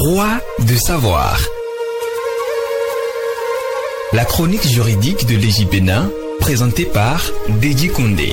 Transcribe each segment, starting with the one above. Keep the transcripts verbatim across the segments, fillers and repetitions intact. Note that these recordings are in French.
Droit de savoir. La chronique juridique de Légie Bénin, présentée par Dédi Condé.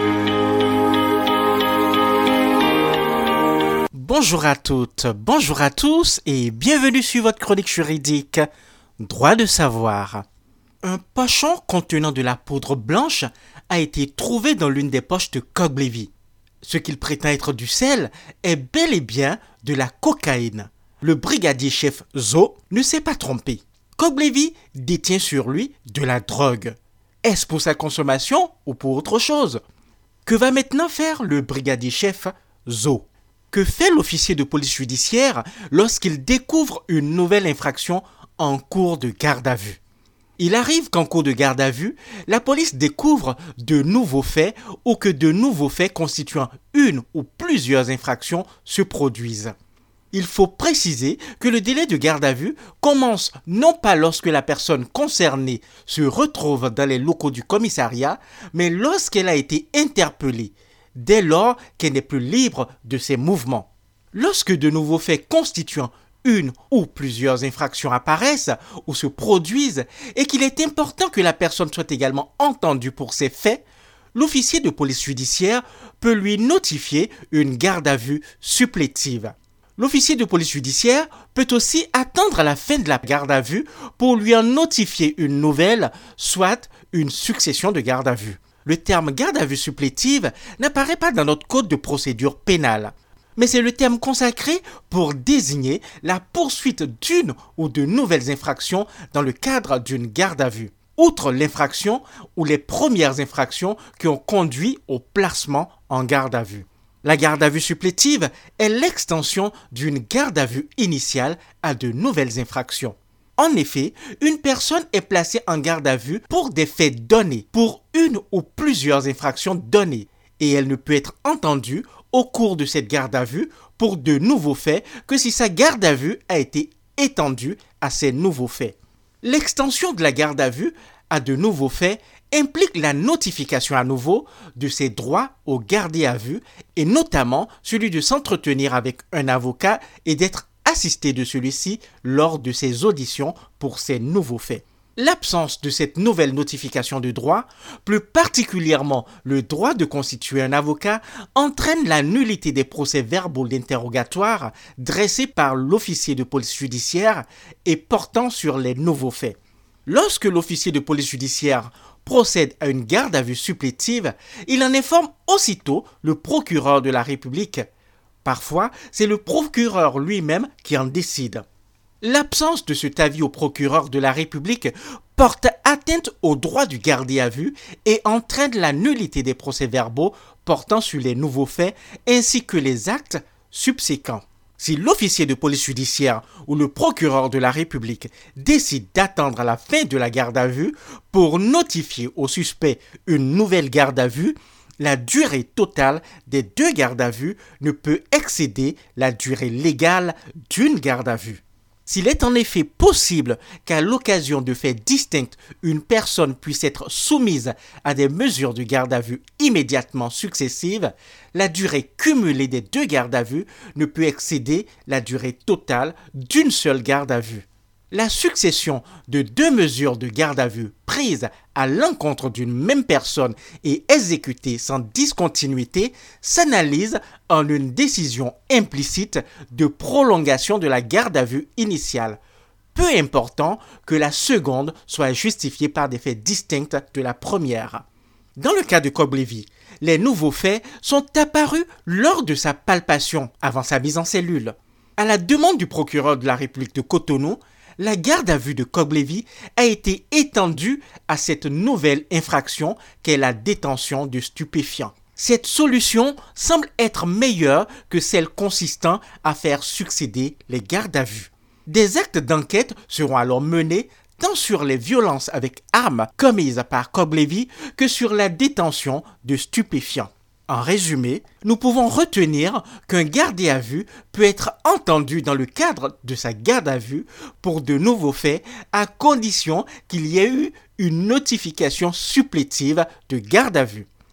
Bonjour à toutes, bonjour à tous et bienvenue sur votre chronique juridique Droit de savoir. Un pochon contenant de la poudre blanche a été trouvé dans l'une des poches de Cogblevy. Ce qu'il prétend être du sel est bel et bien de la cocaïne. Le brigadier-chef Zo ne s'est pas trompé. Cogblevy détient sur lui de la drogue. Est-ce pour sa consommation ou pour autre chose? Que va maintenant faire le brigadier-chef Zo? Que fait l'officier de police judiciaire lorsqu'il découvre une nouvelle infraction en cours de garde à vue? Il arrive qu'en cours de garde à vue, la police découvre de nouveaux faits ou que de nouveaux faits constituant une ou plusieurs infractions se produisent. Il faut préciser que le délai de garde à vue commence non pas lorsque la personne concernée se retrouve dans les locaux du commissariat, mais lorsqu'elle a été interpellée, dès lors qu'elle n'est plus libre de ses mouvements. Lorsque de nouveaux faits constituant une ou plusieurs infractions apparaissent ou se produisent et qu'il est important que la personne soit également entendue pour ces faits, l'officier de police judiciaire peut lui notifier une garde à vue supplétive. L'officier de police judiciaire peut aussi attendre à la fin de la garde à vue pour lui en notifier une nouvelle, soit une succession de gardes à vue. Le terme garde à vue supplétive n'apparaît pas dans notre code de procédure pénale, mais c'est le terme consacré pour désigner la poursuite d'une ou de nouvelles infractions dans le cadre d'une garde à vue, outre l'infraction ou les premières infractions qui ont conduit au placement en garde à vue. La garde à vue supplétive est l'extension d'une garde à vue initiale à de nouvelles infractions. En effet, une personne est placée en garde à vue pour des faits donnés, pour une ou plusieurs infractions données, et elle ne peut être entendue au cours de cette garde à vue pour de nouveaux faits que si sa garde à vue a été étendue à ces nouveaux faits. L'extension de la garde à vue à de nouveaux faits implique la notification à nouveau de ses droits au gardé à vue et notamment celui de s'entretenir avec un avocat et d'être assisté de celui-ci lors de ses auditions pour ces nouveaux faits. L'absence de cette nouvelle notification de droit, plus particulièrement le droit de constituer un avocat, entraîne la nullité des procès-verbaux d'interrogatoire dressés par l'officier de police judiciaire et portant sur les nouveaux faits. Lorsque l'officier de police judiciaire procède à une garde à vue supplétive, il en informe aussitôt le procureur de la République. Parfois, c'est le procureur lui-même qui en décide. L'absence de cet avis au procureur de la République porte atteinte au droit du gardé à vue et entraîne la nullité des procès-verbaux portant sur les nouveaux faits ainsi que les actes subséquents. Si l'officier de police judiciaire ou le procureur de la République décide d'attendre à la fin de la garde à vue pour notifier au suspect une nouvelle garde à vue, la durée totale des deux gardes à vue ne peut excéder la durée légale d'une garde à vue. S'il est en effet possible qu'à l'occasion de faits distincts, une personne puisse être soumise à des mesures de garde à vue immédiatement successives, la durée cumulée des deux gardes à vue ne peut excéder la durée totale d'une seule garde à vue. La succession de deux mesures de garde à vue prises à l'encontre d'une même personne et exécutées sans discontinuité s'analyse en une décision implicite de prolongation de la garde à vue initiale, peu important que la seconde soit justifiée par des faits distincts de la première. Dans le cas de Cogblevy, les nouveaux faits sont apparus lors de sa palpation avant sa mise en cellule. À la demande du procureur de la République de Cotonou, la garde à vue de Cogblevy a été étendue à cette nouvelle infraction qu'est la détention de stupéfiants. Cette solution semble être meilleure que celle consistant à faire succéder les gardes à vue. Des actes d'enquête seront alors menés tant sur les violences avec armes commises par Cogblevy que sur la détention de stupéfiants. En résumé, nous pouvons retenir qu'un gardé à vue peut être entendu dans le cadre de sa garde à vue pour de nouveaux faits à condition qu'il y ait eu une notification supplétive de garde à vue.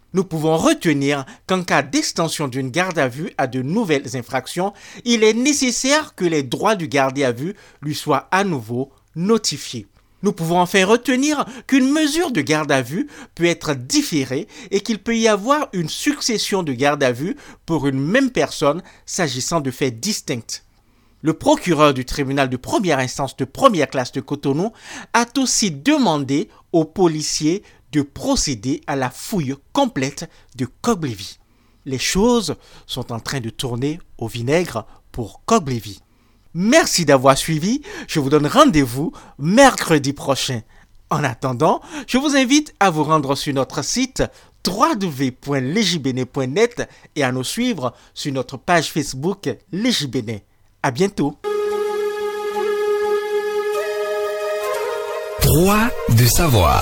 Nous pouvons retenir qu'en cas d'extension d'une garde à vue à de nouvelles infractions, il est nécessaire que les droits du gardé à vue lui soient à nouveau notifiés. Nous pouvons enfin retenir qu'une mesure de garde à vue peut être différée et qu'il peut y avoir une succession de garde à vue pour une même personne s'agissant de faits distincts. Le procureur du tribunal de première instance de première classe de Cotonou a aussi demandé aux policiers de procéder à la fouille complète de Cogblevy. Les choses sont en train de tourner au vinaigre pour Cogblevy. Merci d'avoir suivi. Je vous donne rendez-vous mercredi prochain. En attendant, je vous invite à vous rendre sur notre site w w w point legibene point net et à nous suivre sur notre page Facebook Legibene. À bientôt. Droit de savoir.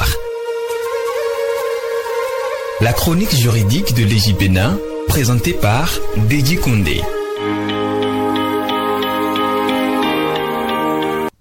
La chronique juridique de Legibene, présentée par Deji Koundé.